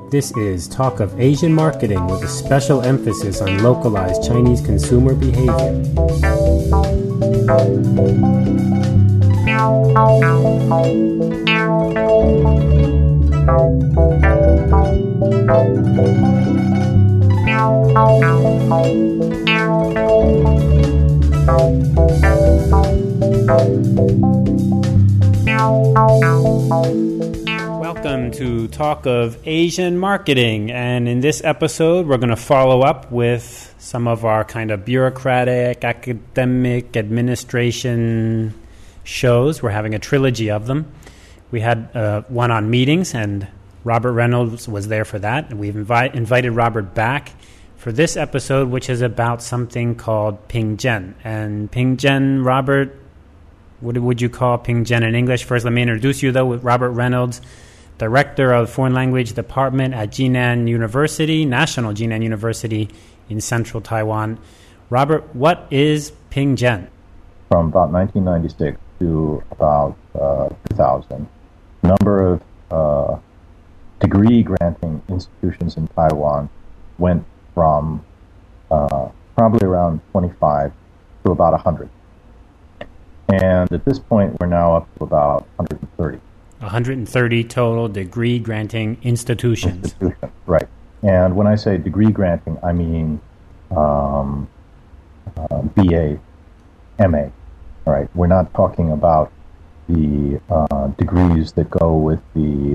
This is Talk of Asian Marketing with a special emphasis on localized Chinese consumer behavior. Welcome to Talk of Asian Marketing, and in this episode we're going to follow up with some of our kind of bureaucratic, academic, administration shows. We're having a trilogy of them. We had one on meetings, and Robert Reynolds was there for that. And we've invited Robert back for this episode, which is about something called Pingzhen. And Pingzhen, Robert, what would you call Pingzhen in English? First, let me introduce you, though, with Robert Reynolds, Director of Foreign Language Department at Jinan University, National Jinan University in central Taiwan. Robert, what is Pingzhen? From about 1996 to about 2000, a number of degree-granting institutions in Taiwan went from probably around 25 to about 100. And at this point, we're now up to about 130. 130 total degree-granting institutions. Right. And when I say degree-granting, I mean BA, MA. Right. We're not talking about the degrees that go with the,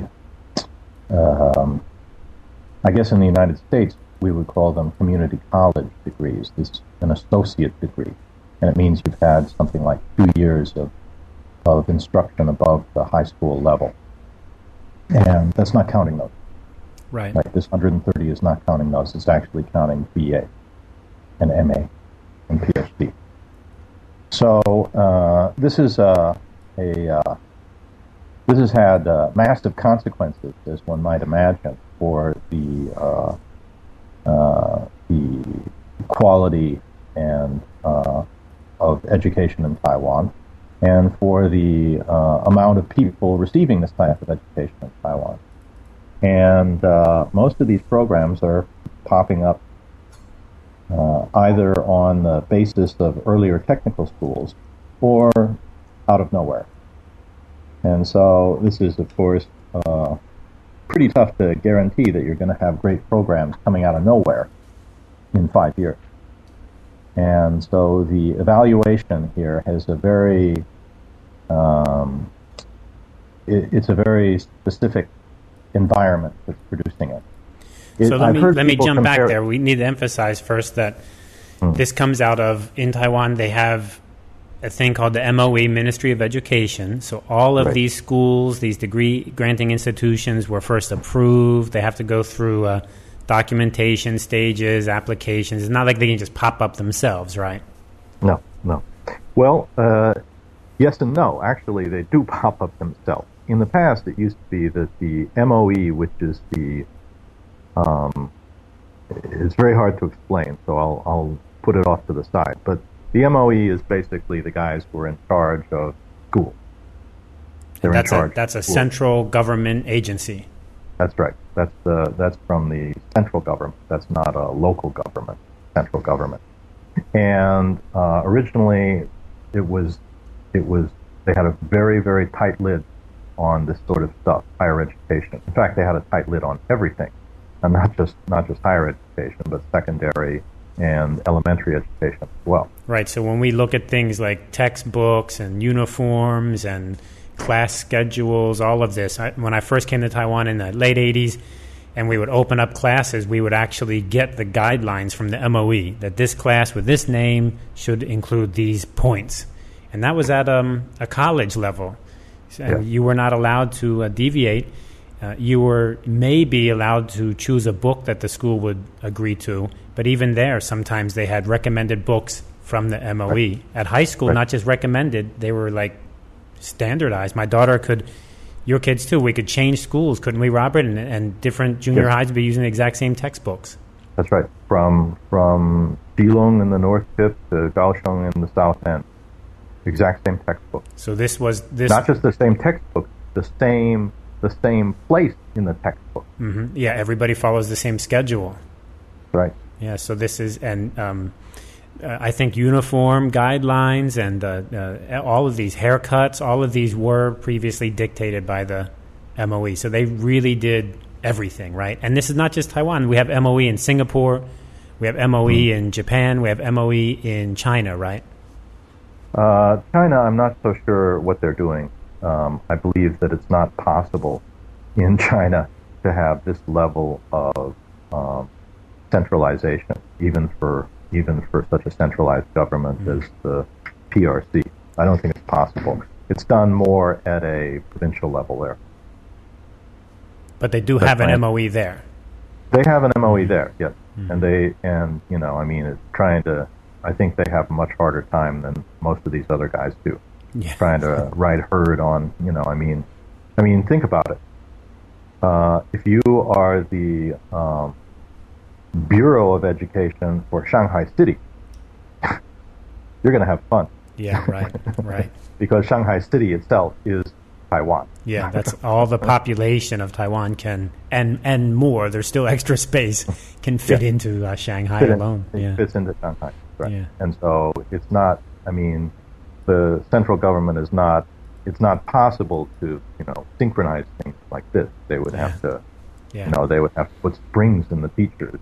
I guess in the United States, we would call them community college degrees. This is an associate degree. And it means you've had something like 2 years of instruction above the high school level. And that's not counting those. Right. This 130 is not counting those. It's actually counting BA and MA and PhD. So this has had massive consequences, as one might imagine, for the quality and of education in Taiwan, and for the amount of people receiving this type of education in Taiwan. And most of these programs are popping up either on the basis of earlier technical schools or out of nowhere. And so this is, of course, pretty tough to guarantee that you're going to have great programs coming out of nowhere in 5 years. And so the evaluation here has a very, it's a very specific environment that's producing it. So let me jump back there. We need to emphasize first that this comes out of, in Taiwan, they have a thing called the MOE, Ministry of Education. So all of these schools, these degree-granting institutions were first approved. They have to go through documentation stages, applications. It's not like they can just pop up themselves, right? No. Well, yes and no. Actually, they do pop up themselves. In the past, it used to be that the MOE, which is the it's very hard to explain, so I'll put it off to the side. But the MOE is basically the guys who are in charge of school. That's a central government agency. That's right. That's from the central government. That's not a local government. Central government. And originally, they had a very, very tight lid on this sort of stuff, higher education. In fact, they had a tight lid on everything, and not just higher education, but secondary and elementary education as well. Right. So when we look at things like textbooks and uniforms and class schedules, all of this, when I first came to Taiwan in the late 80s, and we would open up classes, we would actually get the guidelines from the MOE that this class with this name should include these points. And that was at a college level. So you were not allowed to deviate. You were maybe allowed to choose a book that the school would agree to, but even there, sometimes they had recommended books from the MOE. Right. At high school, not just recommended, they were like standardized. My daughter could, your kids too, we could change schools, couldn't we, Robert? And different junior highs would be using the exact same textbooks. That's right. From Keelung in the north tip to Kaohsiung in the south end. Exact same textbook. So this was not just the same textbook, the the same place in the textbook. Mm-hmm. Yeah, everybody follows the same schedule. Right. Yeah, so this is, and I think uniform guidelines and all of these haircuts, all of these were previously dictated by the MOE. So they really did everything, right? And this is not just Taiwan. We have MOE in Singapore, we have MOE in Japan, we have MOE in China, right? China, I'm not so sure what they're doing. I believe that it's not possible in China to have this level of centralization, even for such a centralized government as the PRC. I don't think it's possible. It's done more at a provincial level there. But they do have an MOE there. They have an MOE there, yes. It's trying to. I think they have a much harder time than most of these other guys do. Yeah. Trying to ride herd on. Think about it. If you are the Bureau of Education for Shanghai City, you're going to have fun. Yeah, right. Because Shanghai City itself is Taiwan. Yeah, that's all the population of Taiwan can, and more. There's still extra space can fit into Shanghai alone. It fits into Shanghai, right? Yeah. And so it's not. The central government is not. It's not possible to synchronize things like this. They would have to. Yeah. They would have to put springs in the teachers,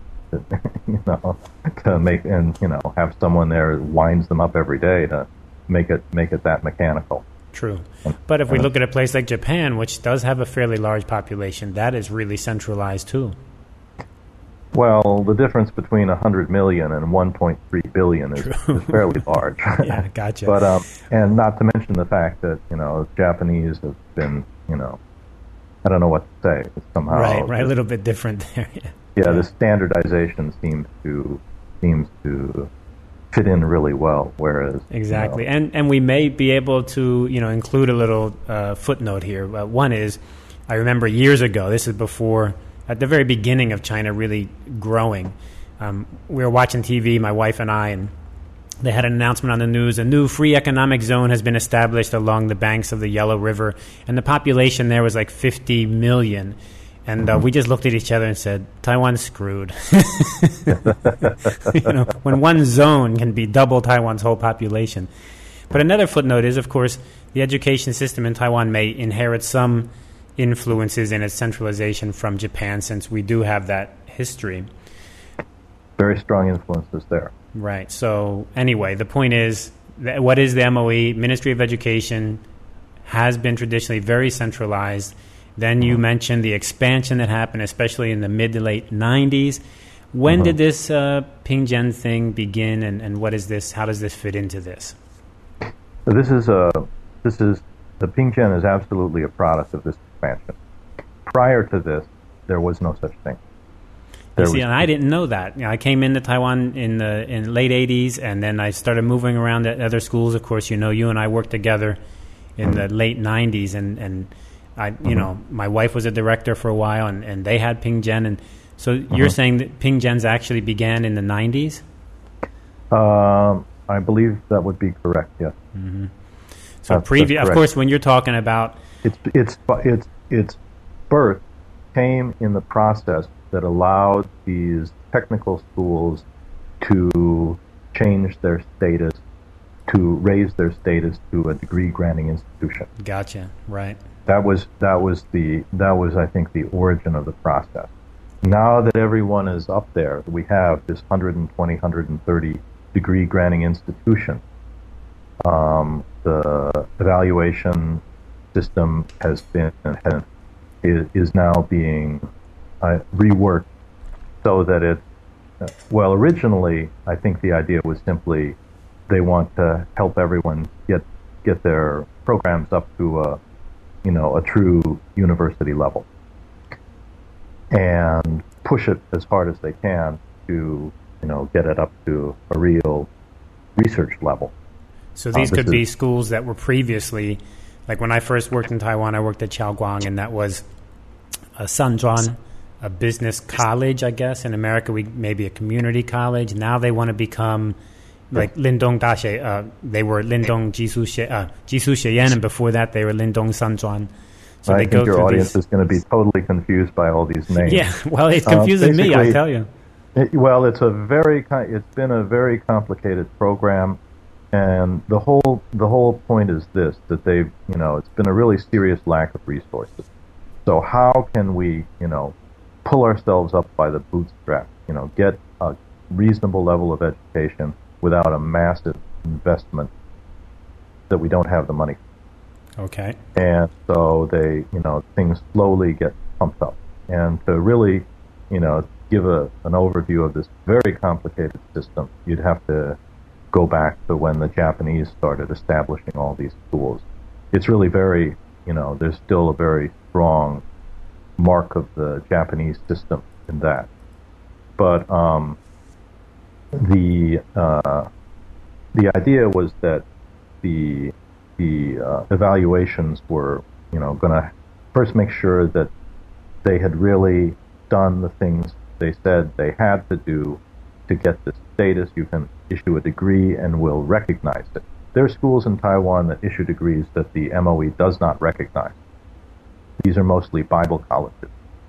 to make have someone there who winds them up every day to make it that mechanical. True. But if we look at a place like Japan, which does have a fairly large population, that is really centralized too. Well, the difference between 100 million and 1.3 billion is fairly large. Yeah, gotcha. But and not to mention the fact that Japanese have been I don't know what to say. It's somehow right, a little bit different there. Yeah, the standardization seems to fit in really well, whereas exactly, and we may be able to include a little footnote here. One is, I remember years ago. This is before, at the very beginning of China really growing. We were watching TV, my wife and I, and they had an announcement on the news: a new free economic zone has been established along the banks of the Yellow River, and the population there was like 50 million. And we just looked at each other and said, Taiwan's screwed. When one zone can be double Taiwan's whole population. But another footnote is, of course, the education system in Taiwan may inherit some influences in its centralization from Japan, since we do have that history. Very strong influences there. Right. So anyway, the point is, what is the MOE? Ministry of Education has been traditionally very centralized. Then you mentioned the expansion that happened, especially in the mid to late 90s. When did this Pingjian thing begin, and what is this? How does this fit into this? The Pingjian is absolutely a product of this expansion. Prior to this, there was no such thing. And I didn't know that. I came into Taiwan in the late 80s, and then I started moving around at other schools. Of course, you and I worked together in the late 90s, and my wife was a director for a while, and they had Pingjian. And so you're saying that Pingjian's actually began in the 90s? I believe that would be correct, yes. Mm-hmm. So of course, when you're talking about... Its birth came in the process that allowed these technical schools to change their status, to raise their status to a degree-granting institution. Gotcha, right. That was I think the origin of the process. Now that everyone is up there, we have this 120, 130 degree granting institution. The evaluation system is now being reworked so that originally I think the idea was simply they want to help everyone get their programs up to a true university level, and push it as hard as they can to, get it up to a real research level. So these could be schools that were previously, like when I first worked in Taiwan, I worked at Chaoguang, and that was a Sanzhuan, a business college, I guess. In America, maybe a community college. Now they want to become like Lindong Daxue. They were Lindong Jisu Xieyan, and before that they were Lindong Sanzhuan. So I they think go your through audience these. is going to be totally confused by all these names. Yeah, well, it confuses me, I tell you. Well, it's been a very complicated program, and the whole point is this: that it's been a really serious lack of resources. So how can we, pull ourselves up by the bootstraps? Get a reasonable level of education without a massive investment that we don't have the money for. Okay. And so things slowly get pumped up. And to really, give an overview of this very complicated system, you'd have to go back to when the Japanese started establishing all these schools. It's really very, there's still a very strong mark of the Japanese system in that. But the idea was that the evaluations were, going to first make sure that they had really done the things they said they had to do to get this status. You can issue a degree and we'll recognize it. There are schools in Taiwan that issue degrees that the MOE does not recognize. These are mostly Bible colleges.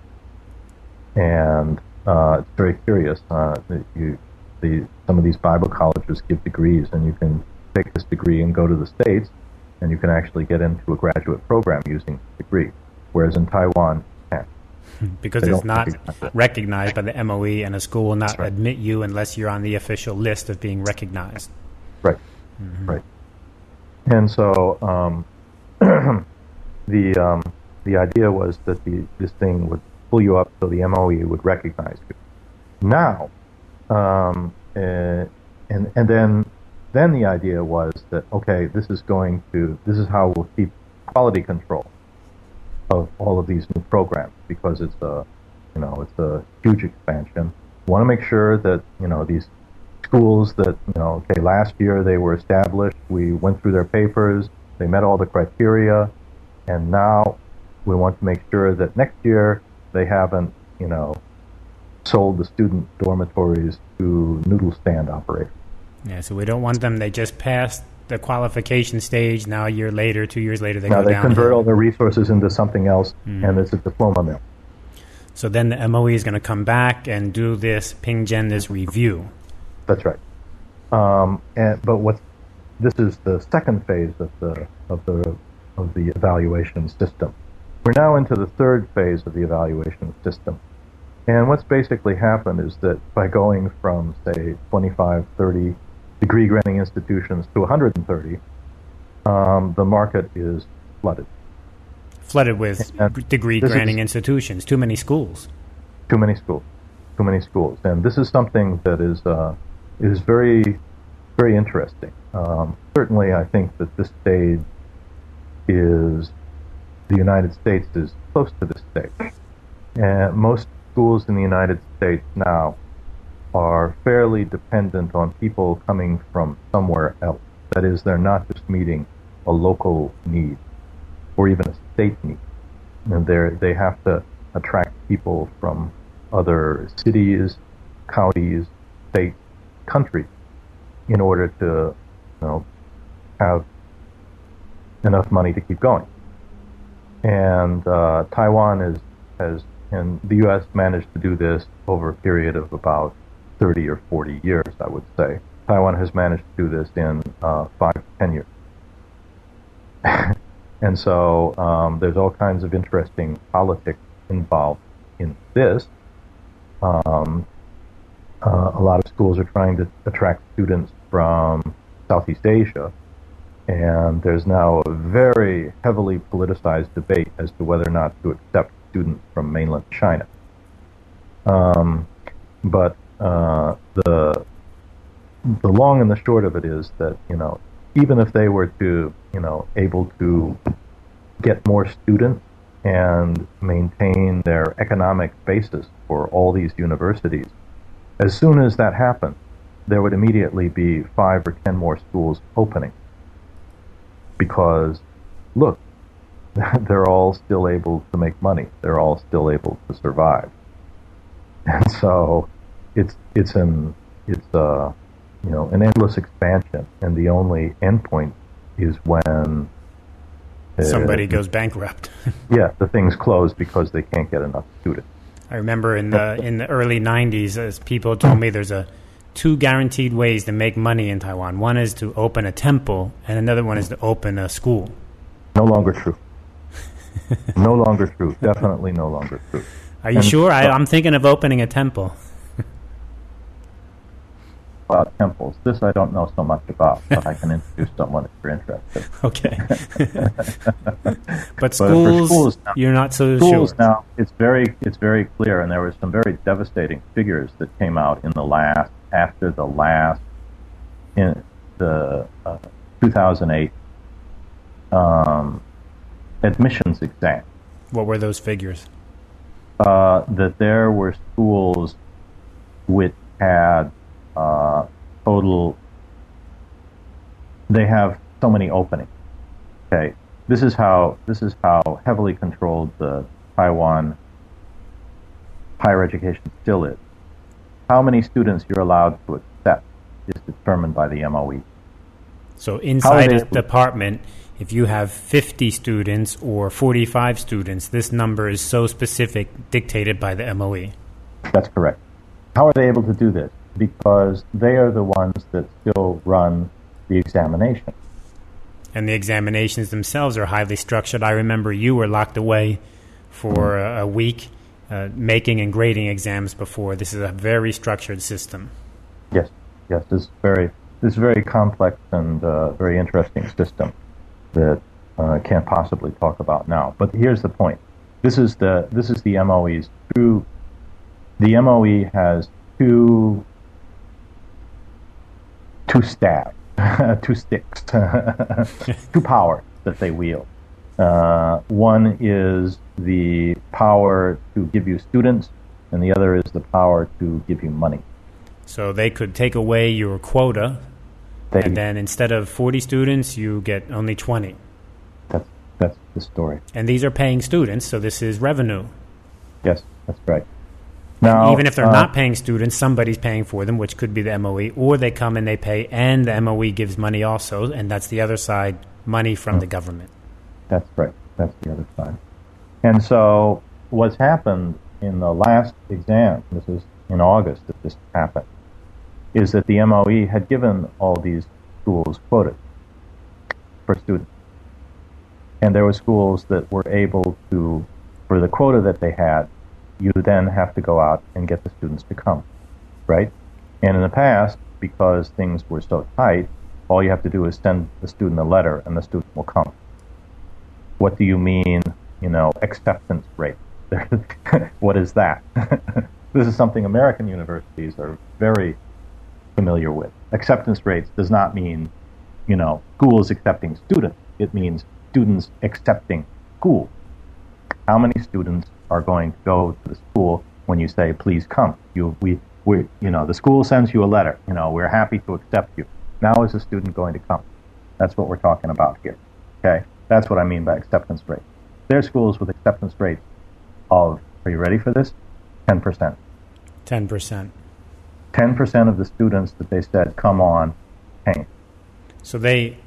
And it's very curious. Some of these Bible colleges give degrees, and you can take this degree and go to the States, and you can actually get into a graduate program using the degree, whereas in Taiwan, you can't. Because it's not recognized by the MOE, and a school will not admit you unless you're on the official list of being recognized. Right. Mm-hmm. Right. And so the idea was that this thing would pull you up so the MOE would recognize you. Now, and then the idea was that, okay, this is how we'll keep quality control of all of these new programs, because it's a huge expansion. We want to make sure that, these schools that, last year they were established, we went through their papers, they met all the criteria, and now we want to make sure that next year they haven't, sold the student dormitories to noodle stand operators. Yeah, so we don't want them, they just passed the qualification stage, now a year later, 2 years later, they go down. Now they convert all their resources into something else, and it's a diploma mill. So then the MOE is going to come back and do this this review. That's right. This is the second phase of the evaluation system. We're now into the third phase of the evaluation system. And what's basically happened is that by going from, say, 25, 30 degree-granting institutions to 130, the market is flooded. Flooded with degree-granting institutions. Too many schools. Too many schools. And this is something that is very, very interesting. Certainly, I think that this stage the United States is close to this stage. And most schools in the United States now are fairly dependent on people coming from somewhere else. That is, they're not just meeting a local need or even a state need. And they have to attract people from other cities, counties, states, countries in order to, have enough money to keep going. And Taiwan and the U.S. managed to do this over a period of about 30 or 40 years, I would say. Taiwan has managed to do this in 5 to 10 years. And so there's all kinds of interesting politics involved in this. A lot of schools are trying to attract students from Southeast Asia, and there's now a very heavily politicized debate as to whether or not to accept students from mainland China. But the long and the short of it is that, even if they were to, able to get more students and maintain their economic basis for all these universities, as soon as that happened, there would immediately be 5 or 10 more schools opening. Because, look, they're all still able to make money. They're all still able to survive. And so it's an endless expansion, and the only endpoint is when Somebody goes bankrupt. Yeah, the thing's closed because they can't get enough students. I remember in the early 90s, as people told me there's two guaranteed ways to make money in Taiwan. One is to open a temple, and another one is to open a school. No longer true. No longer true. Definitely no longer true. Are you sure? I'm thinking of opening a temple. About temples. This I don't know so much about, but I can introduce someone if you're interested. Okay. But schools now, you're not so schools sure. Now, it's very clear, and there were some very devastating figures that came out in after the last, in the 2008 admissions exam. What were those figures? That there were schools which had total. They have so many openings. Okay, this is how heavily controlled the Taiwan higher education still is. How many students you're allowed to accept is determined by the MOE. So inside a department, if you have 50 students or 45 students, this number is so specific, dictated by the MOE. That's correct. How are they able to do this? Because they are the ones that still run the examination. And the examinations themselves are highly structured. I remember you were locked away for a week making and grading exams before. This is a very structured system. Yes. This is very complex and very interesting system that I can't possibly talk about now. But here's the point. This is the MOE's true. The MOE has two staffs, two sticks, two powers that they wield. One is the power to give you students, and the other is the power to give you money. So they could take away your quota, and then instead of 40 students, you get only 20. That's the story. And these are paying students, so this is revenue. Yes, that's right. Now, even if they're not paying students, somebody's paying for them, which could be the MOE, or they come and they pay, and the MOE gives money also, and that's the other side, money from the government. That's right. That's the other side. And so what's happened in the last exam, this is in August that this happened, is that the MOE had given all these schools quotas for students. And there were schools that were able to, for the quota that they had, you then have to go out and get the students to come, right? And in the past, because things were so tight, all you have to do is send the student a letter and the student will come. What do you mean, acceptance rate? What is that? This is something American universities are very familiar with. Acceptance rates does not mean, schools accepting students. It means students accepting school. How many students are going to go to the school when you say, please come? The school sends you a letter. We're happy to accept you. Now is the student going to come? That's what we're talking about here. Okay? That's what I mean by acceptance rate. There are schools with acceptance rates of, are you ready for this? 10%. 10%. 10% of the students that they said, come on, came. So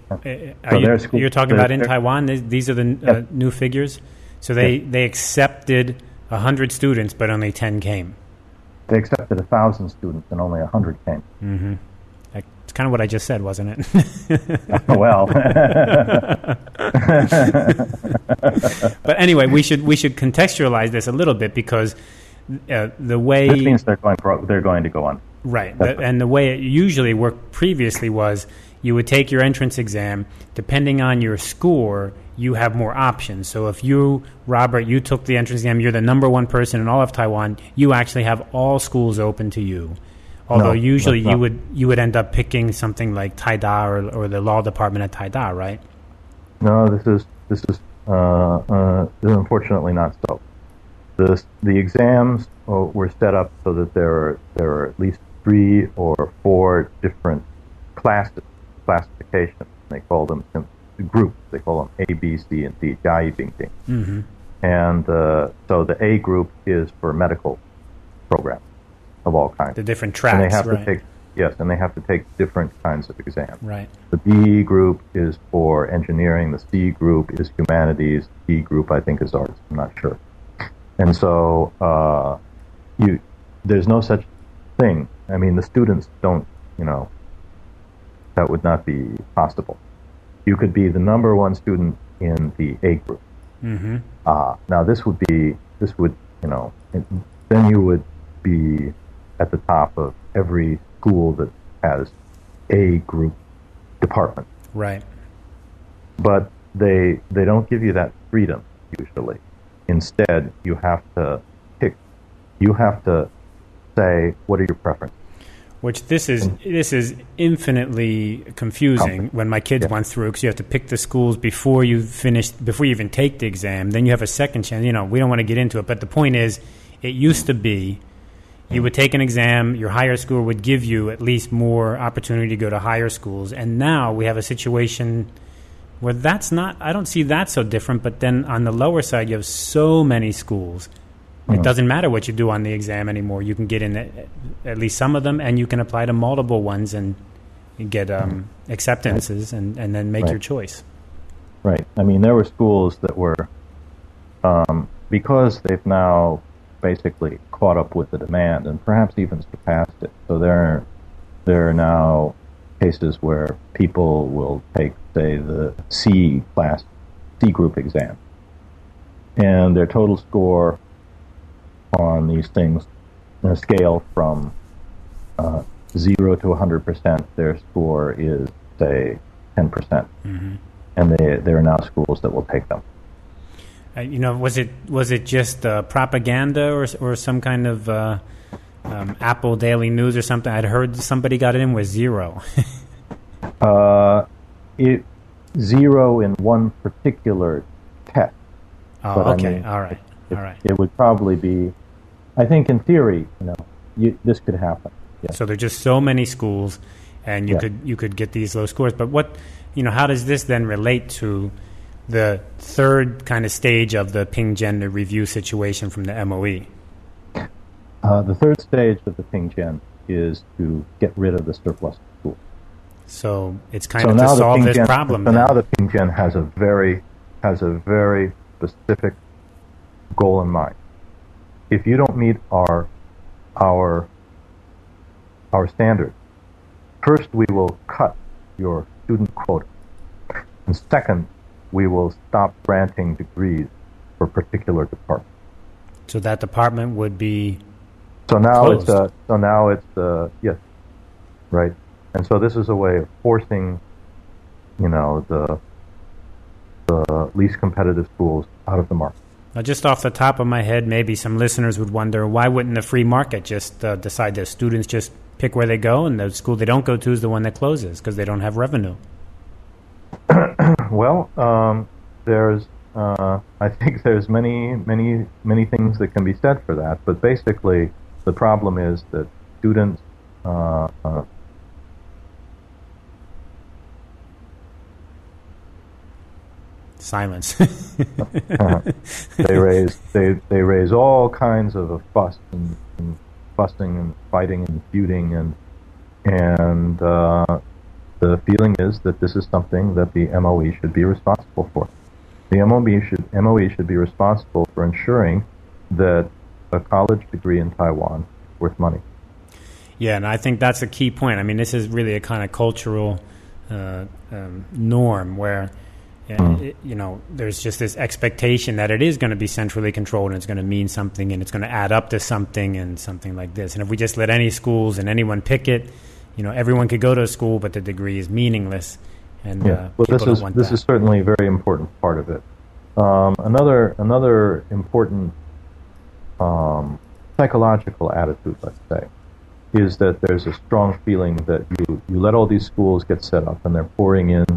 you're talking about in Taiwan, these are the new figures? So they accepted 100 students, but only 10 came. They accepted 1,000 students, and only 100 came. Mm-hmm. It's kind of what I just said, wasn't it? Well. But anyway, we should contextualize this a little bit because the way... This means they're going to go on. Right. And the way it usually worked previously was you would take your entrance exam. Depending on your score, you have more options. So if you, Robert, you took the entrance exam, you're the number one person in all of Taiwan, you actually have all schools open to you. Although usually you would end up picking something like Taida or the law department at Taida, right? No, this is unfortunately not so. The exams were set up so that there are at least 3 or 4 different classifications. They call them groups. They call them A, B, C, and D. Mm-hmm. And so the A group is for medical programs of all kinds. The different tracks, and they have right. to take yes, and they have to take different kinds of exams. Right. The B group is for engineering, the C group is humanities, the D group I think is arts, I'm not sure. And so there's no such thing. I mean, the students don't, that would not be possible. You could be the number one student in the A group. Mm-hmm. Now then you would be at the top of every school that has A group department. Right. But they don't give you that freedom usually. Instead, you have to pick. You have to say, what are your preferences? Which this is infinitely confusing when my kids went through, because you have to pick the schools before you even take the exam. Then you have a second chance. We don't want to get into it, but the point is, it used to be you would take an exam, your higher school would give you at least more opportunity to go to higher schools, and now we have a situation where I don't see that so different, but then on the lower side you have so many schools. It doesn't matter what you do on the exam anymore. You can get in at least some of them, and you can apply to multiple ones and get acceptances and then make your choice. Right. I mean, there were schools that were, because they've now basically caught up with the demand and perhaps even surpassed it. So there are now cases where people will take, say, the C group exam, and their total score on these things, on a scale from 0 to 100%, their score is, say, 10%. Mm-hmm. And there are now schools that will take them. Was it just propaganda or some kind of Apple Daily News or something? I'd heard somebody got it in with 0. 0 in one particular test. Oh, but okay. I mean, All right. It would probably be, I think in theory, this could happen. Yeah. So there are just so many schools, and you could get these low scores. But how does this then relate to the third kind of stage of the Ping Gen review situation from the MOE? The third stage of the Ping Gen is to get rid of the surplus schools. So it's kind of to solve this problem. So now the Ping Gen has a very specific goal in mind. If you don't meet our standards, first we will cut your student quota, and second, we will stop granting degrees for particular departments. So that department would be closed. Yes, right. And so this is a way of forcing, the least competitive schools out of the market. Now, just off the top of my head, maybe some listeners would wonder, why wouldn't the free market just decide that students just pick where they go, and the school they don't go to is the one that closes because they don't have revenue? Well, I think there's many things that can be said for that, but basically the problem is that students silence. They raise all kinds of a fuss and fussing and fighting and feuding and the feeling is that this is something that the MOE should be responsible for. The MOE should be responsible for ensuring that a college degree in Taiwan is worth money. Yeah, and I think that's a key point. I mean, this is really a kind of cultural norm where there's just this expectation that it is going to be centrally controlled and it's going to mean something and it's going to add up to something and something like this. And if we just let any schools and anyone pick it, everyone could go to a school, but the degree is meaningless. And this is certainly a very important part of it. Another important psychological attitude, let's say, is that there's a strong feeling that you let all these schools get set up and they're pouring in,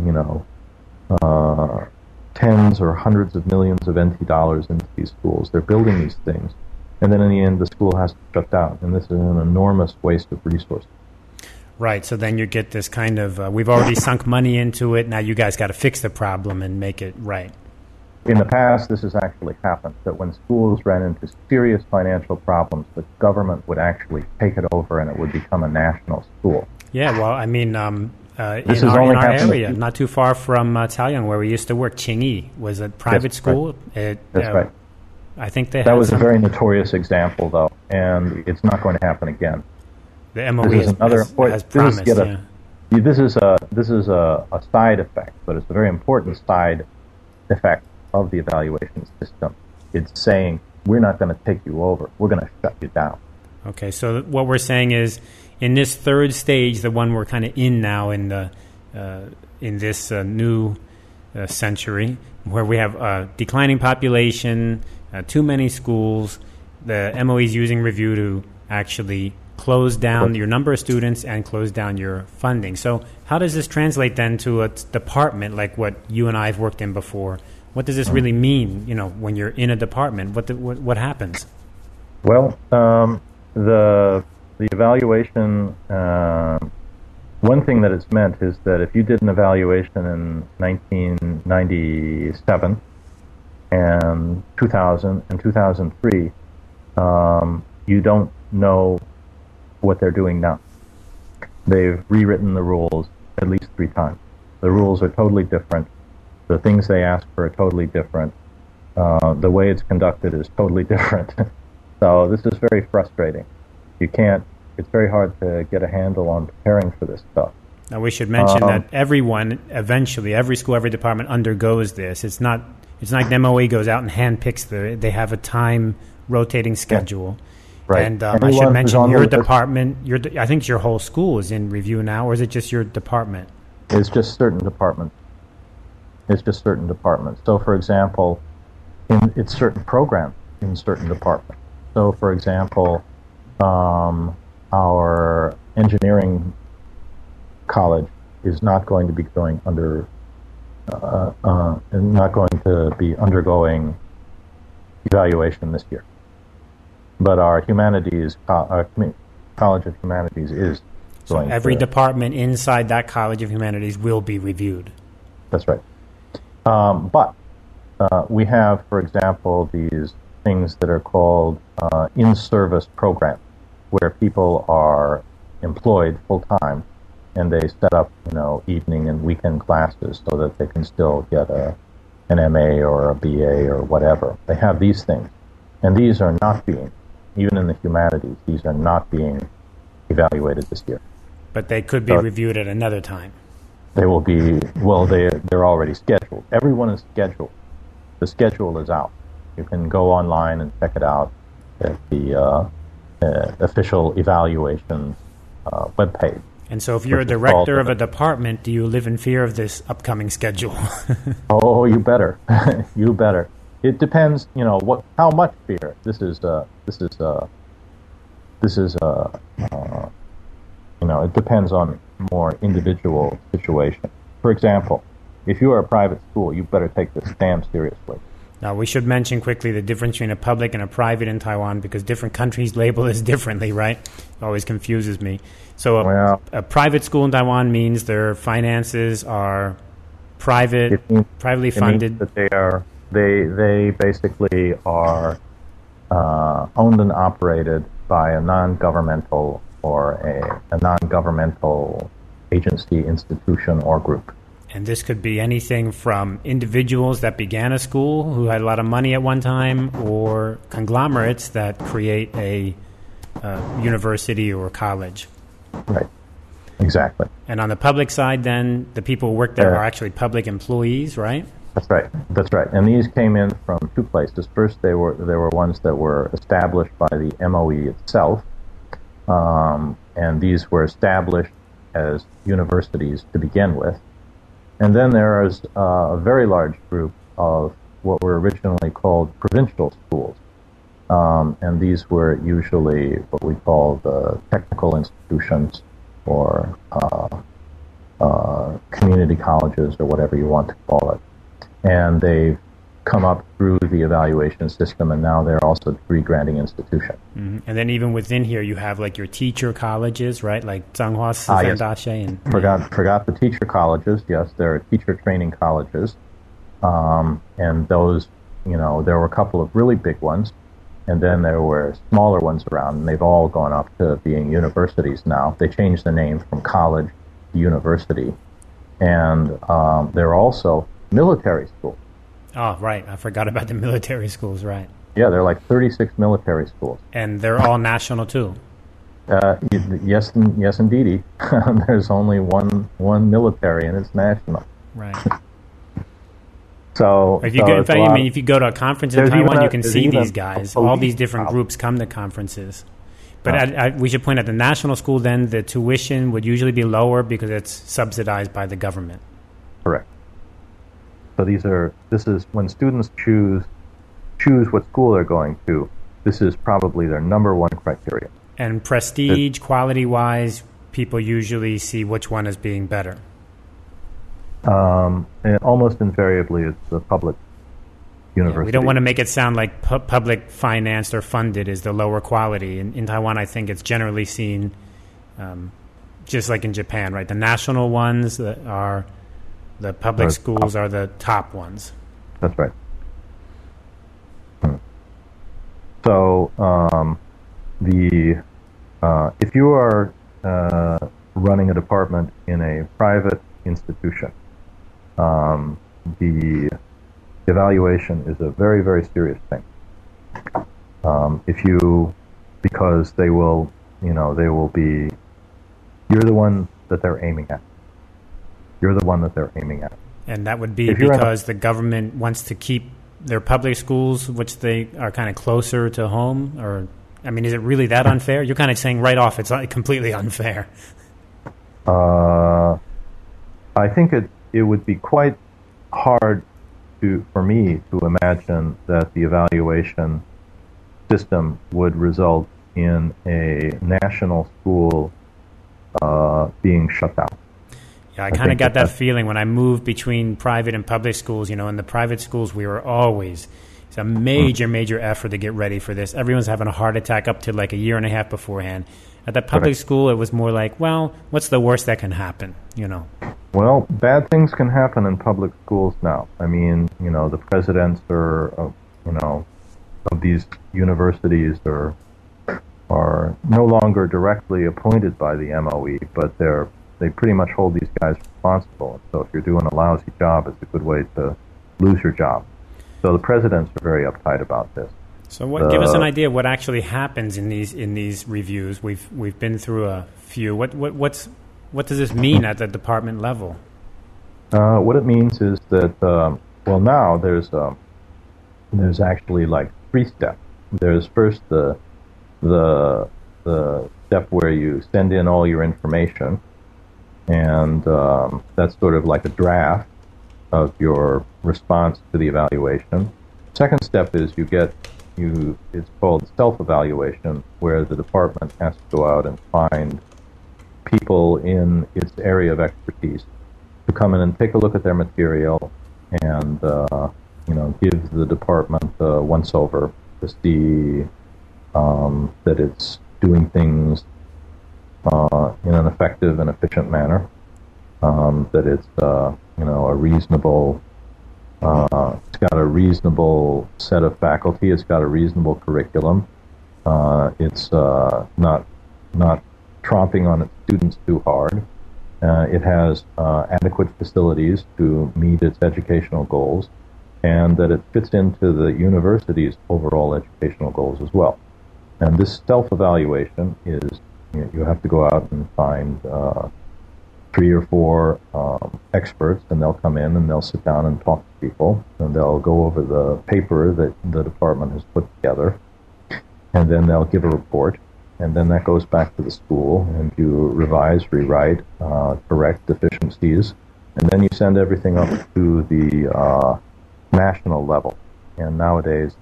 tens or hundreds of millions of NT dollars into these schools. They're building these things. And then in the end, the school has to shut down. And this is an enormous waste of resources. Right. So then you get this kind of, we've already sunk money into it. Now you guys got to fix the problem and make it right. In the past, this has actually happened, that when schools ran into serious financial problems, the government would actually take it over and it would become a national school. Yeah, well, I mean, This in has our only happened area, not too far from Taoyuan, where we used to work, Qingyi was a private school. Right. That's right. I think they that had was a very notorious example, though, and it's not going to happen again. The MOE has promised. This is a side effect, but it's a very important side effect of the evaluation system. It's saying, we're not going to take you over. We're going to shut you down. Okay, so what we're saying is, in this third stage, the one we're kind of in now in this new century, where we have a declining population, too many schools, the MOE is using review to actually close down your number of students and close down your funding. So how does this translate then to a department like what you and I have worked in before? What does this really mean, when you're in a department? What happens? Well, the evaluation, one thing that it's meant is that if you did an evaluation in 1997 and 2000 and 2003, you don't know what they're doing now. They've rewritten the rules at least 3 times. The rules are totally different. The things they ask for are totally different. The way it's conducted is totally different. So this is very frustrating. It's very hard to get a handle on preparing for this stuff. Now we should mention that everyone, eventually, every school, every department undergoes this. It's not like the MOE goes out and handpicks they have a time rotating schedule. Yeah. Right. And I should mention your department, I think your whole school is in review now, or is it just your department? It's just certain departments. So, for example, it's certain programs in certain departments. So, for example, our engineering college is not going to be going under, not going to be undergoing evaluation this year. But our humanities, our College of Humanities is going. So every department inside that College of Humanities will be reviewed. That's right. But we have, for example, these things that are called in-service programs, where people are employed full-time, and they set up, evening and weekend classes so that they can still get an MA or a BA or whatever. They have these things, and these are not being, even in the humanities, these are not being evaluated this year. But they could be reviewed at another time. They will be, they're already scheduled. Everyone is scheduled. The schedule is out. You can go online and check it out at the official evaluation webpage. And so if you're a director of a department, do you live in fear of this upcoming schedule? Oh, you better. You better. It depends, how much fear. This is it depends on more individual situation. For example, if you are a private school, you better take this damn seriously. Now, we should mention quickly the difference between a public and a private in Taiwan, because different countries label this differently, right? It always confuses me. So a private school in Taiwan means their finances are privately funded. Means that they basically are owned and operated by a non-governmental or a non-governmental agency, institution, or group. And this could be anything from individuals that began a school who had a lot of money at one time, or conglomerates that create a university or college. Right. Exactly. And on the public side, then, the people who work there are actually public employees, right? That's right. And these came in from 2 places. First, there were ones that were established by the MOE itself, and these were established as universities to begin with. And then there is a very large group of what were originally called provincial schools. And these were usually what we call the technical institutions, or community colleges, or whatever you want to call it. And they've come up through the evaluation system, and now they're also degree-granting institutions. Mm-hmm. And then even within here, you have like your teacher colleges, right? Like Zhanghua Sifan Daxue. Forgot the teacher colleges. Yes, there are teacher training colleges. And those, there were a couple of really big ones, and then there were smaller ones around, and they've all gone up to being universities now. They changed the name from college to university. And there are also military schools. Oh, right. I forgot about the military schools, right. Yeah, there are like 36 military schools. And they're all national, too. Yes, indeedy. There's only one military, and it's national. Right. So if you go to a conference in Taiwan, you can see these guys. All these different groups come to conferences. But we should point out the national school, then the tuition would usually be lower because it's subsidized by the government. Correct. So this is when students choose what school they're going to. This is probably their number one criteria. And prestige, quality-wise, people usually see which one as being better. And almost invariably, it's the public university. We don't want to make it sound like public financed or funded is the lower quality. In Taiwan, I think it's generally seen just like in Japan, right? The national ones are the public schools are the top ones. That's right. So if you are running a department in a private institution, the evaluation is a very, very serious thing. Because they will be, you're the one that they're aiming at. You're the one that they're aiming at. And that would be because the government wants to keep their public schools, which they are kind of closer to home? Or, I mean, is it really that unfair? You're kind of saying right off it's completely unfair. I think it would be quite hard for me to imagine that the evaluation system would result in a national school being shut down. Yeah, I kind of got that feeling when I moved between private and public schools. In the private schools, it's a major effort to get ready for this. Everyone's having a heart attack up to like a year and a half beforehand. At the public school, it was more like, well, what's the worst that can happen, Well, bad things can happen in public schools now. I mean, the presidents of these universities are no longer directly appointed by the MOE, but they pretty much hold these guys responsible. So if you're doing a lousy job, it's a good way to lose your job. So the presidents are very uptight about this. So give us an idea of what actually happens in these reviews. We've been through a few. What does this mean at the department level? What it means is that now there's actually like 3 steps. There's first the step where you send in all your information, and that's sort of like a draft of your response to the evaluation. Second step is it's called self-evaluation, where the department has to go out and find people in its area of expertise to come in and take a look at their material and give the department a once-over to see that it's doing things in an effective and efficient manner, that it's a reasonable. It's got a reasonable set of faculty. It's got a reasonable curriculum. It's not tromping on its students too hard. It has adequate facilities to meet its educational goals, and that it fits into the university's overall educational goals as well. And this self-evaluation is, you have to go out and find 3 or 4 experts, and they'll come in and they'll sit down and talk to people, and they'll go over the paper that the department has put together, and then they'll give a report, and then that goes back to the school, and you revise, rewrite, correct deficiencies, and then you send everything up to the national level. And nowadays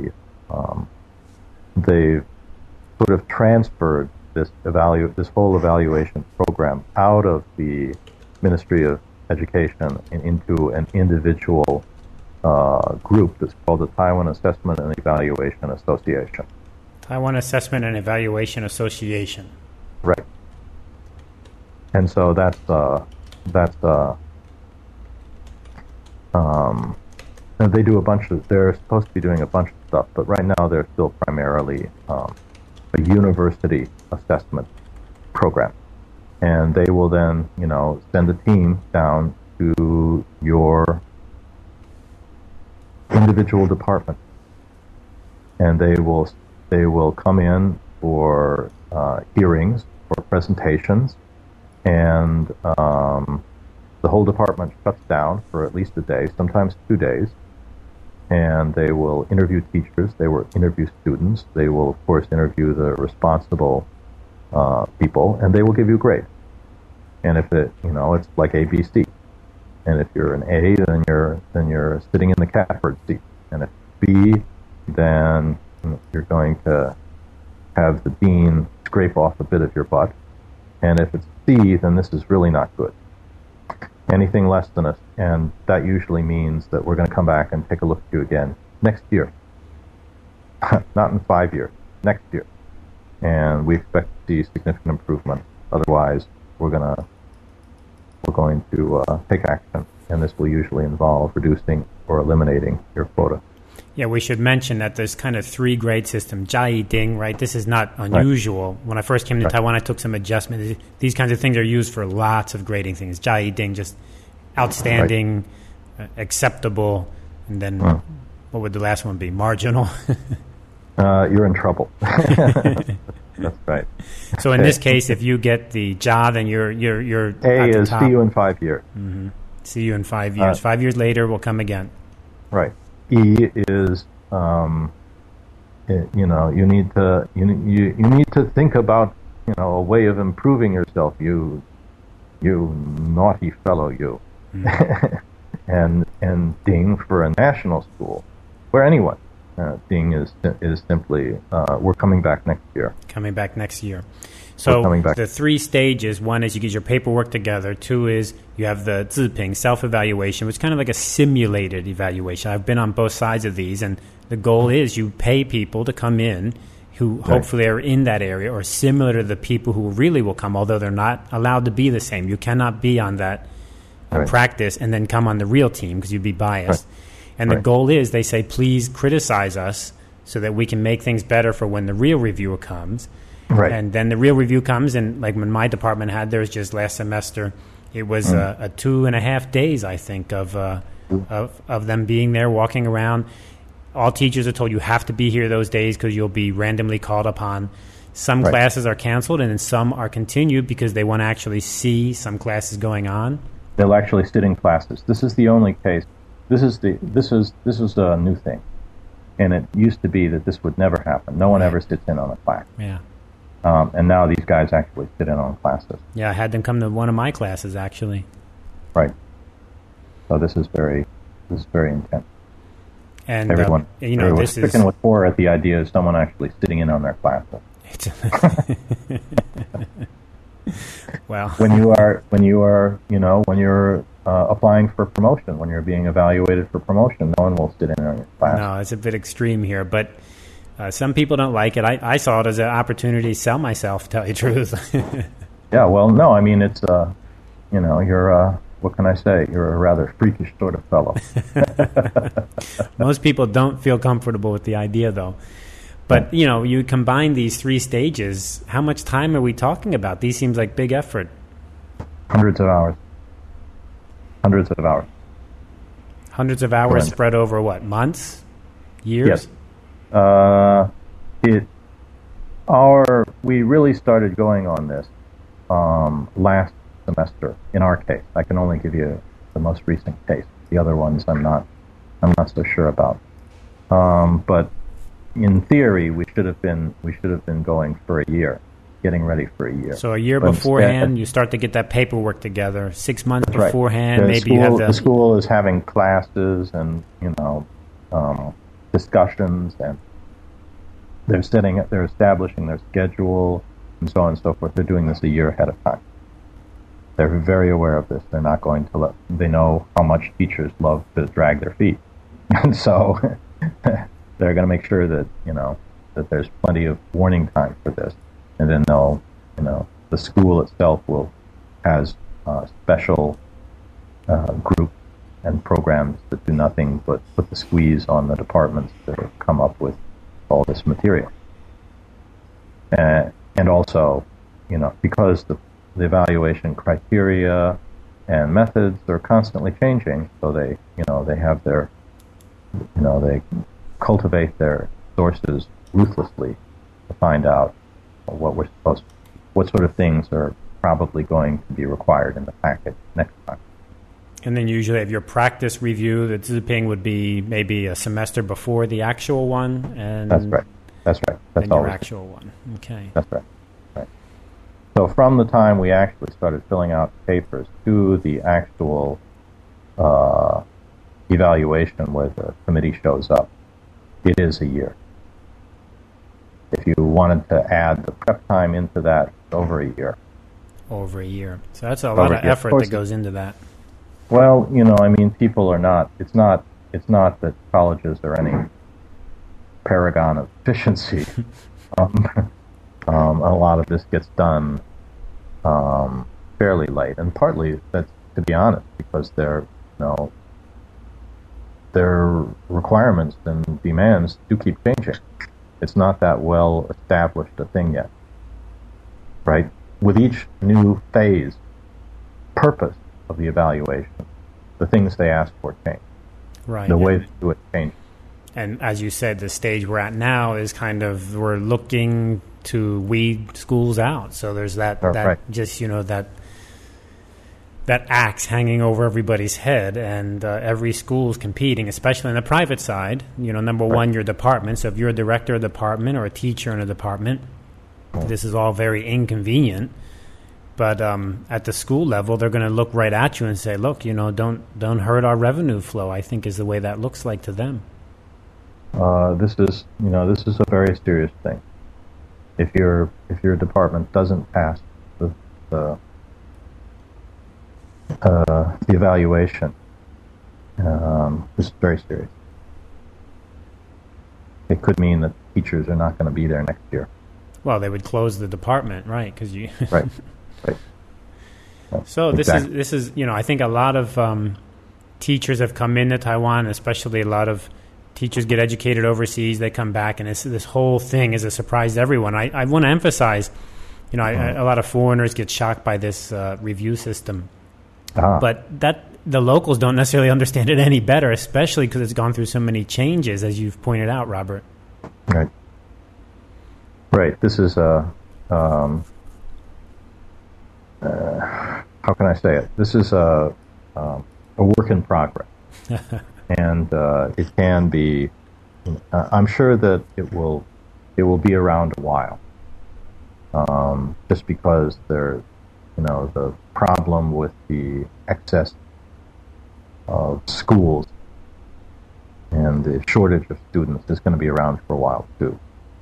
they've sort of transferred this whole evaluation program out of the Ministry of Education and into an individual group that's called the Taiwan Assessment and Evaluation Association. Taiwan Assessment and Evaluation Association. Right. And so that's And they do they're supposed to be doing a bunch of stuff, but right now they're still primarily a university assessment program. And they will then, send a team down to your individual department. And they will come in for hearings, for presentations, and the whole department shuts down for at least a day, sometimes 2 days. And they will interview teachers, they will interview students, they will, of course, interview the responsible people, and they will give you a grade. And if it's like ABC. And if you're an A, then you're sitting in the catbird seat. And if B, then you're going to have the dean scrape off a bit of your butt. And if it's C, then this is really not good. Anything less than and that usually means that we're going to come back and take a look at you again next year. Not in 5 years, next year. And we expect to see significant improvement. Otherwise, we're going to take action, and this will usually involve reducing or eliminating your quota. Yeah, we should mention that there's kind of 3-grade system, Jia Ding, right? This is not unusual. Right. When I first came to Taiwan, I took some adjustments. These kinds of things are used for lots of grading things. Jia Ding, just outstanding, acceptable, and then what would the last one be? Marginal? You're in trouble. That's right. So in this case, if you get the Jia, then you're A is see you in 5 years. Mm-hmm. See you in 5 years. 5 years later, we'll come again. Right. E is, you need to think about, a way of improving yourself. You naughty fellow, you. Mm-hmm. and Ding for a national school, for anyone. Ding is simply we're coming back next year. Coming back next year. So the 3 stages, 1 is you get your paperwork together. 2 is you have the ziping, self-evaluation, which is kind of like a simulated evaluation. I've been on both sides of these, and the goal is you pay people to come in who hopefully are in that area or similar to the people who really will come, although they're not allowed to be the same. You cannot be on that practice and then come on the real team because you'd be biased. Right. And the goal is they say, please criticize us so that we can make things better for when the real reviewer comes. Right. And then the real review comes, and like when my department had theirs just last semester, it was a 2.5 days, I think, of them being there, walking around. All teachers are told you have to be here those days because you'll be randomly called upon. Some classes are canceled, and then some are continued because they want to actually see some classes going on. They'll actually sit in classes. This is the only case. This is a new thing, and it used to be that this would never happen. No one ever sits in on a class. Yeah. And now these guys actually sit in on classes. Yeah, I had them come to one of my classes, actually. Right. So this is very intense. And everyone's sticking with horror at the idea of someone actually sitting in on their classes. Well, when you're applying for promotion, when you're being evaluated for promotion, no one will sit in on your class. No, it's a bit extreme here, but. Some people don't like it. I saw it as an opportunity to sell myself, to tell you the truth. Yeah, well, no, I mean, it's, you're, what can I say? You're a rather freakish sort of fellow. Most people don't feel comfortable with the idea, though. But, you combine these 3 stages, how much time are we talking about? These seems like big effort. Hundreds of hours. Hundreds of hours spread over what, months? Years? Yes. We really started going on this last semester. In our case, I can only give you the most recent case. The other ones, I'm not so sure about. But in theory, we should have been going for a year, getting ready for a year. So a year beforehand, you start to get that paperwork together. 6 months beforehand, maybe you have the school is having classes and discussions, and they're establishing their schedule, and so on and so forth. They're doing this a year ahead of time. They're very aware of this. They're not going to they know how much teachers love to drag their feet. And so they're going to make sure that, that there's plenty of warning time for this. And then the school itself has special groups and programs that do nothing but put the squeeze on the departments to come up with all this material. And also, because the evaluation criteria and methods are constantly changing, so they have their, they cultivate their sources ruthlessly to find out what sort of things are probably going to be required in the package next time. And then usually if your practice review, the Ziping would be maybe a semester before the actual one. And That's right. That's your actual one. Okay. That's right. So from the time we actually started filling out papers to the actual evaluation where the committee shows up, it is a year. If you wanted to add the prep time into that, it's over a year. Over a year. So that's a lot of effort that goes into that. Well, people are not. It's not that colleges are any paragon of efficiency. A lot of this gets done fairly late, and partly that's, to be honest, because their requirements and demands do keep changing. It's not that well established a thing yet, right? With each new purpose of the evaluation, the things they ask for change. Right. The way they do it changes. And as you said, the stage we're at now is we're looking to weed schools out. So there's that axe hanging over everybody's head, and every school's competing, especially on the private side. Number one, your department. So if you're a director of a department or a teacher in a department, this is all very inconvenient. But at the school level, they're going to look right at you and say, "Look, don't hurt our revenue flow." I think is the way that looks like to them. This is a very serious thing. If your department doesn't pass the evaluation, this is very serious. It could mean that teachers are not going to be there next year. Well, they would close the department, right? Because you right. So exactly. this is I think a lot of teachers have come into Taiwan, especially a lot of teachers get educated overseas. They come back, and this whole thing is a surprise to everyone. I want to emphasize, a lot of foreigners get shocked by this review system, but the locals don't necessarily understand it any better, especially because it's gone through so many changes, as you've pointed out, Robert. Right. Right. This is how can I say it? This is a work in progress, and it can be. I'm sure that it will be around a while, just because the problem with the excess of schools and the shortage of students is going to be around for a while too.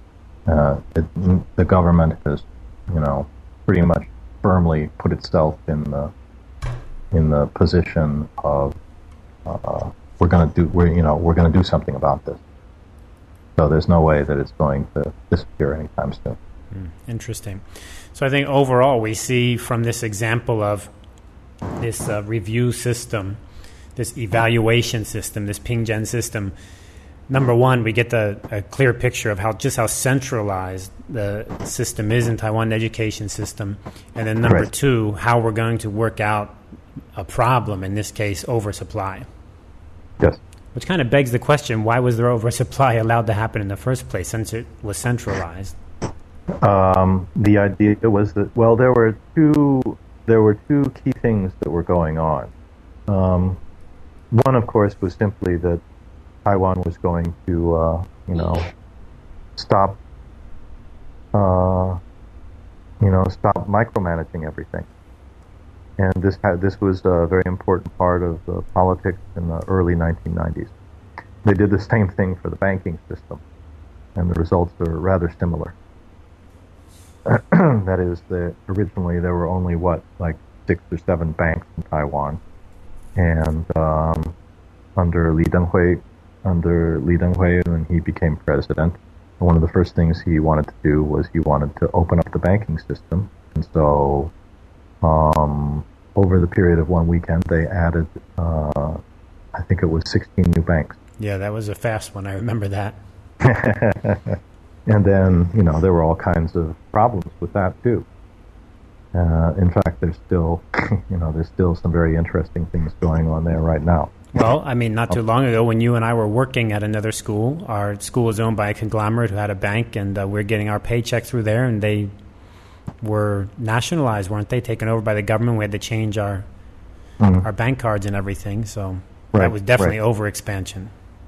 The government has, pretty much firmly put itself in the position of we're going to do something about this. So there's no way that it's going to disappear anytime soon. Interesting. So I think overall we see from this example of this review system, this evaluation system, this Pingzhen system. Number one, we get a clear picture of how centralized the system is in Taiwan education system. And then number two, how we're going to work out a problem, in this case, oversupply. Yes. Which kind of begs the question, why was there oversupply allowed to happen in the first place since it was centralized? The idea was that, well, there were two key things that were going on. One, of course, was simply that Taiwan was going to, stop micromanaging everything, and this was a very important part of the politics in the early 1990s. They did the same thing for the banking system, and the results are rather similar. That is, originally there were only 6 or 7 banks in Taiwan, and under Li Denghui, when he became president, one of the first things he wanted to do was he wanted to open up the banking system. And so over the period of one weekend, they added I think it was 16 new banks. Yeah, that was a fast one. I remember that. And then, there were all kinds of problems with that too. In fact, there's still, there's still some very interesting things going on there right now. Well, I mean, not too long ago when you and I were working at another school, our school was owned by a conglomerate who had a bank, and we're getting our paychecks through there, and they were nationalized, weren't they? Taken over by the government. We had to change our bank cards and everything, so that was definitely overexpansion.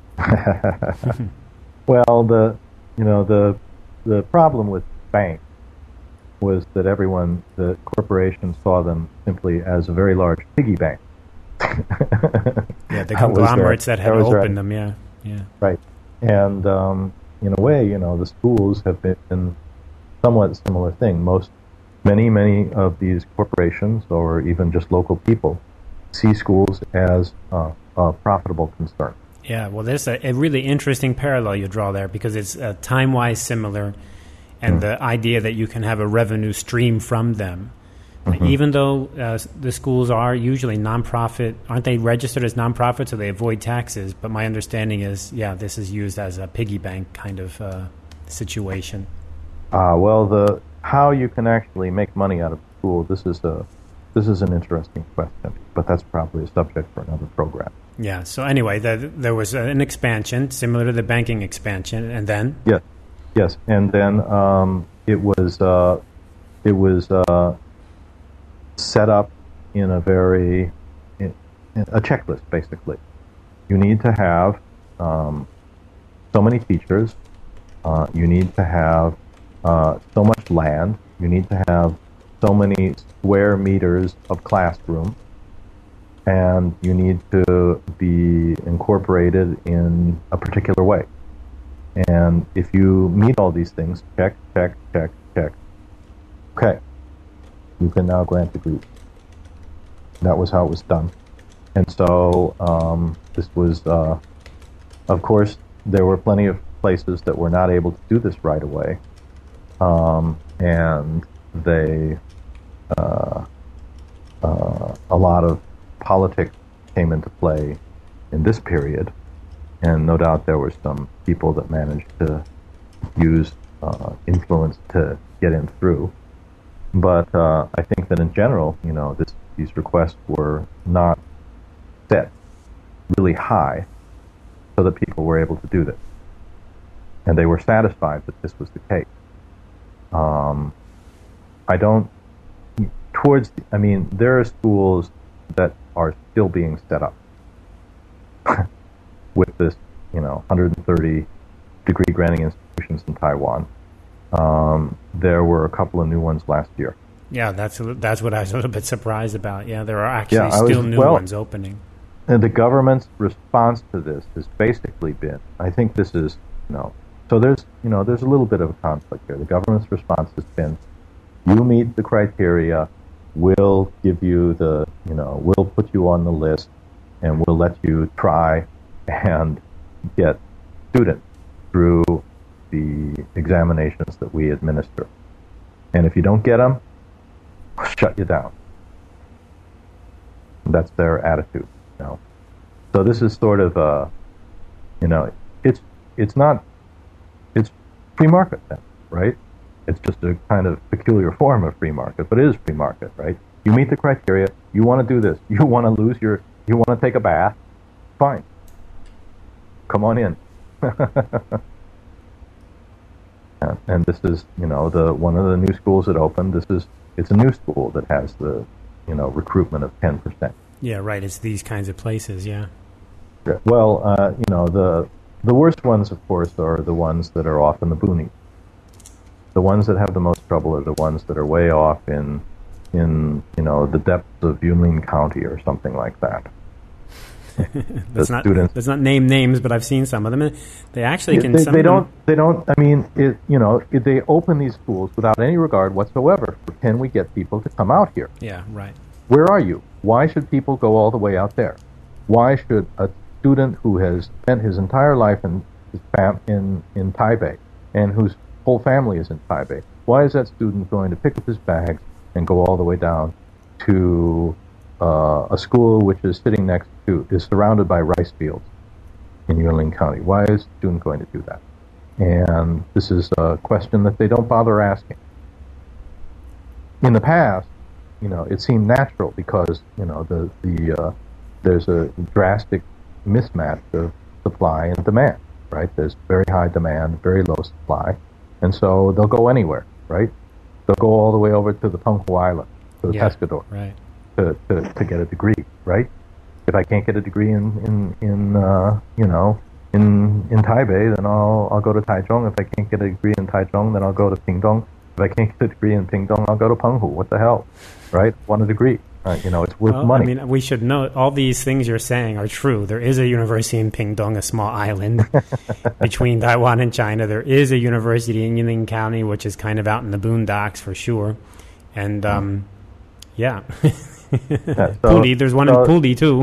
Well, the problem with banks was that the corporations saw them simply as a very large piggy bank. Yeah, the conglomerates that had opened them, yeah. Right. And in a way, the schools have been somewhat similar thing. Many of these corporations, or even just local people, see schools as a profitable concern. Yeah, well, there's a really interesting parallel you draw there, because it's time-wise similar, and the idea that you can have a revenue stream from them. Even though the schools are usually nonprofit, aren't they registered as nonprofit, so they avoid taxes? But my understanding is, this is used as a piggy bank kind of situation. Well, how you can actually make money out of school, this is an interesting question, but that's probably a subject for another program. Yeah. So anyway, there was an expansion similar to the banking expansion, and then yes, and then it was set up in a checklist, basically. You need to have so many teachers. You need to have so much land. You need to have so many square meters of classroom. And you need to be incorporated in a particular way. And if you meet all these things, check. Okay. You can now grant degrees. That was how it was done. And so this was, of course, there were plenty of places that were not able to do this right away. And they, a lot of politics came into play in this period. And no doubt there were some people that managed to use influence to get in through. But I think that in general, these requests were not set really high so that people were able to do this. And they were satisfied that this was the case. There are schools that are still being set up with this, 130 degree granting institutions in Taiwan. There were a couple of new ones last year. Yeah, that's what I was a little bit surprised about. Yeah, there are actually still new ones opening. And the government's response to this has basically been, I think this is, so there's a little bit of a conflict here. The government's response has been, you meet the criteria, we'll give you we'll put you on the list, and we'll let you try and get students through the examinations that we administer. And if you don't get them, we'll shut you down. That's their attitude. So this is sort of it's free market then, right? It's just a kind of peculiar form of free market, but it is free market, right? You meet the criteria, you want to do this, you want to take a bath, fine. Come on in. And this is, one of the new schools that opened. It's a new school that has the, recruitment of 10%. Yeah, right. It's these kinds of places. Yeah. Well, the worst ones, of course, are the ones that are off in the boonies. The ones that have the most trouble are the ones that are way off in the depths of Yunlin County or something like that. Let's not name names, but I've seen some of them. They actually can. They don't. I mean, they open these schools without any regard whatsoever for can we get people to come out here? Yeah, right. Where are you? Why should people go all the way out there? Why should a student who has spent his entire life in Taipei and whose whole family is in Taipei, why is that student going to pick up his bags and go all the way down to a school which is sitting next to, is surrounded by rice fields in Yunlin County. Why is a student going to do that? And this is a question that they don't bother asking. In the past, it seemed natural because, there's a drastic mismatch of supply and demand, right? There's very high demand, very low supply, and so they'll go anywhere, right? They'll go all the way over to the Penghu Island, to the Pescador, right, to get a degree, right? If I can't get a degree in Taipei, then I'll go to Taichung. If I can't get a degree in Taichung, then I'll go to Pingtung. If I can't get a degree in Pingtung, I'll go to Penghu. What the hell, right? Want a degree? It's worth money. I mean, we should know all these things you're saying are true. There is a university in Pingtung, a small island between Taiwan and China. There is a university in Yunlin County, which is kind of out in the boondocks for sure. And Puli, there's one in Puli too.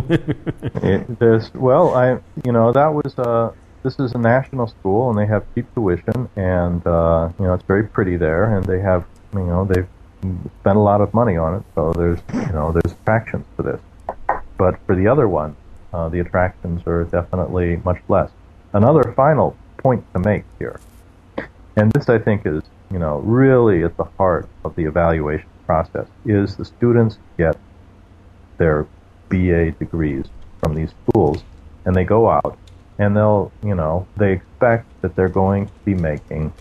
This is a national school, and they have cheap tuition, and it's very pretty there, and they have they've spent a lot of money on it, so there's attractions to this. But for the other one, the attractions are definitely much less. Another final point to make here, and this I think is really at the heart of the evaluation process, is the students get their BA degrees from these schools, and they go out, and they expect that they're going to be making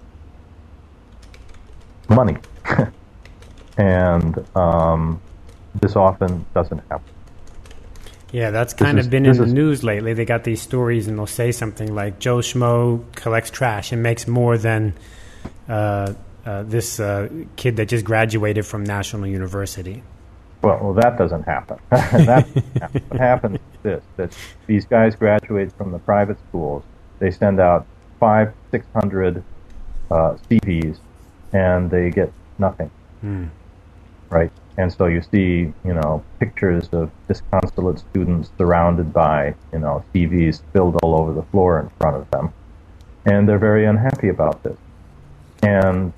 money. And this often doesn't happen. Yeah, that's kind of been in the news lately. They got these stories, and they'll say something like, Joe Schmo collects trash and makes more than this kid that just graduated from National University. Well, that doesn't happen. What happens is this, that these guys graduate from the private schools. They send out 500-600 CVs, and they get nothing. Right? And so you see, pictures of disconsolate students surrounded by, CVs filled all over the floor in front of them. And they're very unhappy about this. And,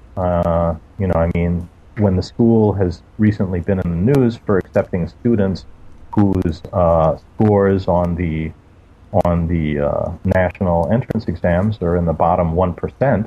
when the school has recently been in the news for accepting students whose scores on the national entrance exams are in the bottom 1%,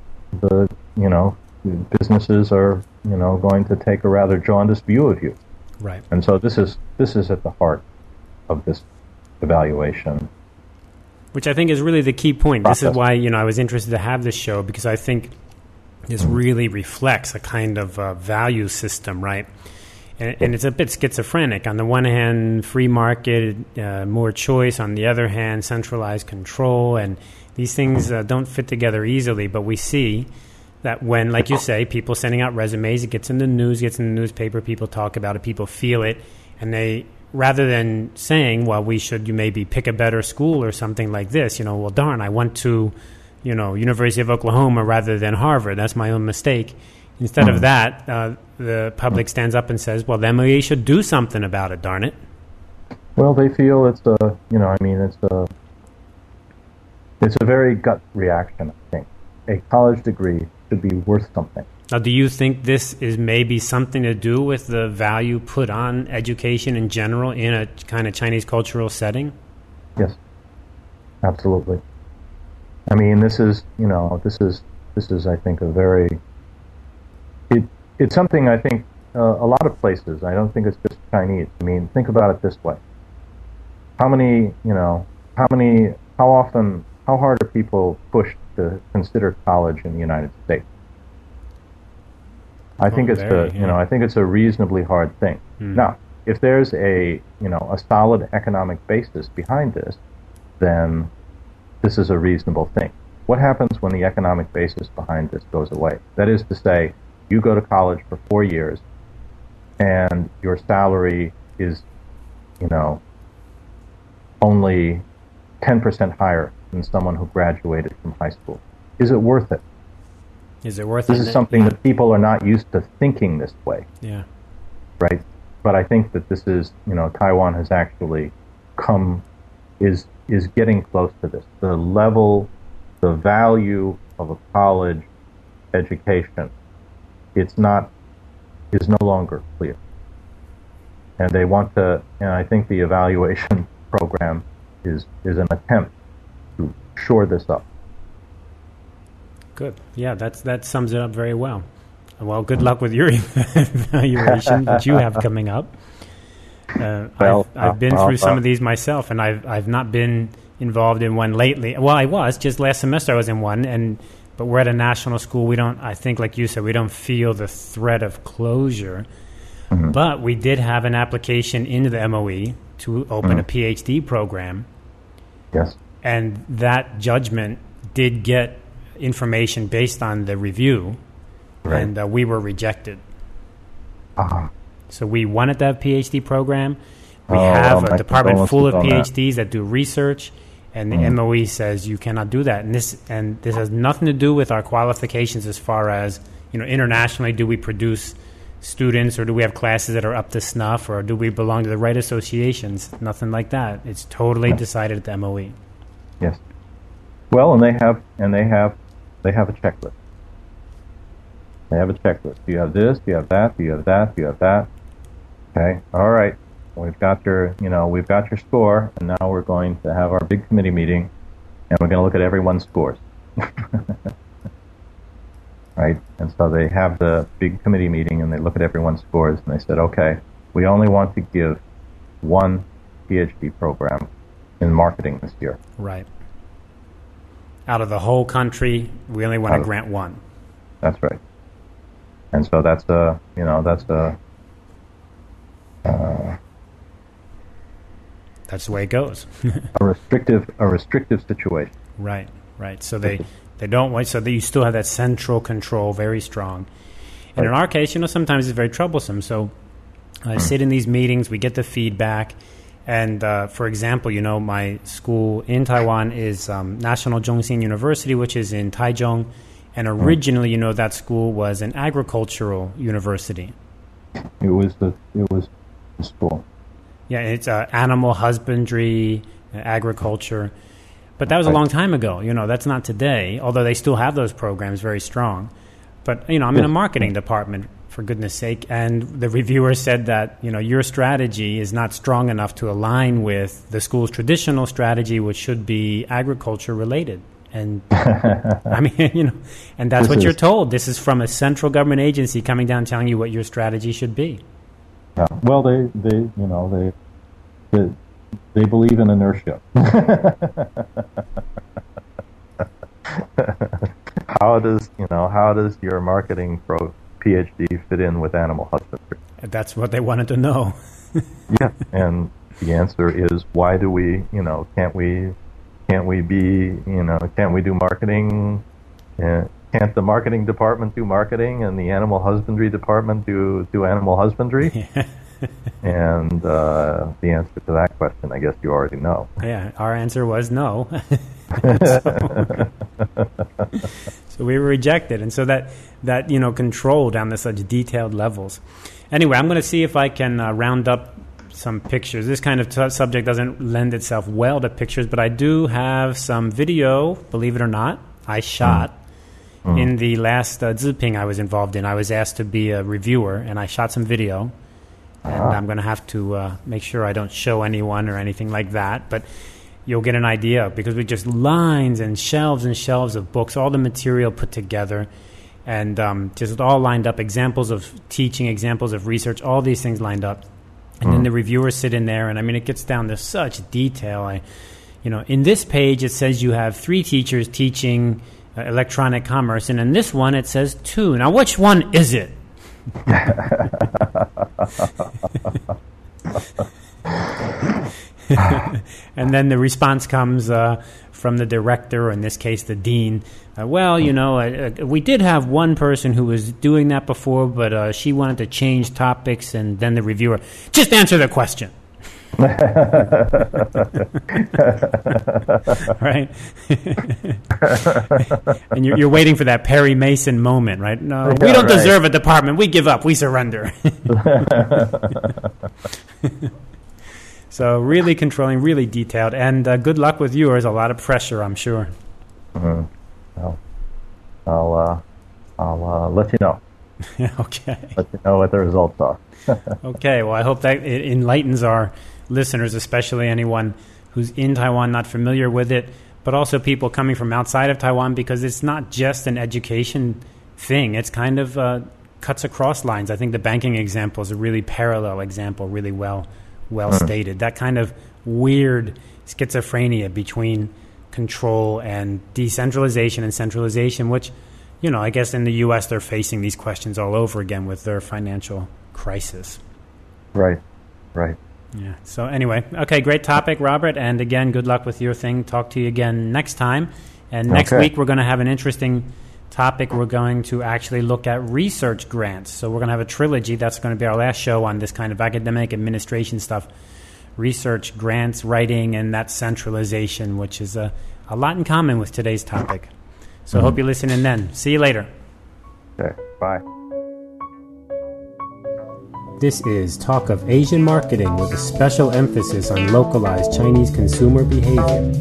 businesses are, going to take a rather jaundiced view of you. Right. And so this is at the heart of this evaluation. Which I think is really the key point. Process. This is why, I was interested to have this show, because I think this really reflects a kind of value system, right? And it's a bit schizophrenic. On the one hand, free market, more choice. On the other hand, centralized control. And these things don't fit together easily, but we see that when, like you say, people sending out resumes, it gets in the news, gets in the newspaper, people talk about it, people feel it, and they, rather than saying, well, you maybe pick a better school or something like this, well, darn, I went to, University of Oklahoma rather than Harvard. That's my own mistake. Instead of that, the public stands up and says, well, the MOE should do something about it, darn it. Well, they feel it's a very gut reaction, I think. A college degree should be worth something. Now, do you think this is maybe something to do with the value put on education in general in a kind of Chinese cultural setting? Yes, absolutely. I mean, this is, I think, it's something I think a lot of places, I don't think it's just Chinese. I mean, think about it this way. How hard are people pushed to consider college in the United States? I think it's a reasonably hard thing. Now, if there's a solid economic basis behind this, then this is a reasonable thing. What happens when the economic basis behind this goes away? That is to say, you go to college for 4 years, and your salary is, only 10% higher than someone who graduated from high school. Is it worth it? Is it worth it? This is something that people are not used to thinking this way. Yeah. Right? But I think that this is, Taiwan has actually is getting close to this. The value of a college education, is no longer clear. and they want to. And I think the evaluation program is an attempt to shore this up. Good. Yeah, that sums it up very well. Well, good luck with your evaluation that you have coming up. I've been through some of these myself, and I've not been involved in one lately. Well, I was just last semester. I was in one, but we're at a national school. We don't. I think, like you said, we don't feel the threat of closure. Mm-hmm. But we did have an application into the MOE to open a PhD program. Yes. And that judgment did get information based on the review, right. And we were rejected. So we wanted that PhD program. We have a department full of PhDs that do research, and the MOE says you cannot do that. And this has nothing to do with our qualifications as far as, internationally, do we produce students, or do we have classes that are up to snuff, or do we belong to the right associations? Nothing like that. It's totally decided at the MOE. Yes. Well, and they have a checklist. They have a checklist. Do you have this? Do you have that? Do you have that? Do you have that? Okay. All right. We've got your score, and now we're going to have our big committee meeting, and we're going to look at everyone's scores. Right? And so they have the big committee meeting, and they look at everyone's scores, and they said, okay, we only want to give one PhD program in marketing this year. Right. Out of the whole country, we only want to grant one. That's right. And so that's the way it goes. a restrictive situation. Right. So they don't want, so that you still have that central control very strong. And in our case, sometimes it's very troublesome. So I sit in these meetings, we get the feedback, and for example, my school in Taiwan is National Zhongxin University, which is in Taichung, and originally, that school was an agricultural university. It was the school. Yeah, it's animal husbandry, agriculture. But that was a long time ago. That's not today, although they still have those programs very strong. But, I'm in a marketing department, for goodness sake, and the reviewer said that, your strategy is not strong enough to align with the school's traditional strategy, which should be agriculture related. And, and that's what you're told. This is from a central government agency coming down telling you what your strategy should be. Yeah. Well, they believe in inertia. How does your marketing pro PhD fit in with animal husbandry? That's what they wanted to know. Yeah, and the answer is, why do we? Can't we do marketing? Can't the marketing department do marketing, and the animal husbandry department do animal husbandry? Yeah. And the answer to that question, I guess you already know. Yeah, our answer was no. So we were rejected, and so that control down to such detailed levels. Anyway, I'm going to see if I can round up some pictures. This kind of subject doesn't lend itself well to pictures, but I do have some video, believe it or not, I shot in the last Ziping I was involved in. I was asked to be a reviewer, and I shot some video. And I'm going to have to make sure I don't show anyone or anything like that. But you'll get an idea, because we just lines and shelves of books, all the material put together, and just all lined up, examples of teaching, examples of research, all these things lined up. And then the reviewers sit in there, and it gets down to such detail. In this page it says you have 3 teachers teaching electronic commerce, and in this one it says 2. Now, which one is it? And then the response comes from the director, or in this case the dean. We did have one person who was doing that before, but she wanted to change topics. And then the reviewer, just answer the question. Right? And you're waiting for that Perry Mason moment, right? No, we don't deserve a department. We give up. We surrender. So really controlling, really detailed, and good luck with yours. A lot of pressure, I'm sure. Well, I'll let you know. Okay. Let you know what the results are. Okay, well, I hope that it enlightens our listeners, especially anyone who's in Taiwan, not familiar with it, but also people coming from outside of Taiwan, because it's not just an education thing. It's kind of cuts across lines. I think the banking example is a really parallel example, really well stated. That kind of weird schizophrenia between control and decentralization and centralization, which, I guess in the U.S. they're facing these questions all over again with their financial crisis. Right. Yeah. So anyway, okay, great topic, Robert. And again, good luck with your thing. Talk to you again next time. And next week we're going to have an interesting topic. We're going to actually look at research grants. So we're going to have a trilogy. That's going to be our last show on this kind of academic administration stuff. Research, grants, writing, and that centralization, which is a lot in common with today's topic. So I hope you listen in then. See you later. Okay, bye. This is Talk of Asian Marketing with a special emphasis on localized Chinese consumer behavior.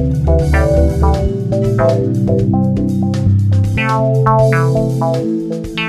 Meow.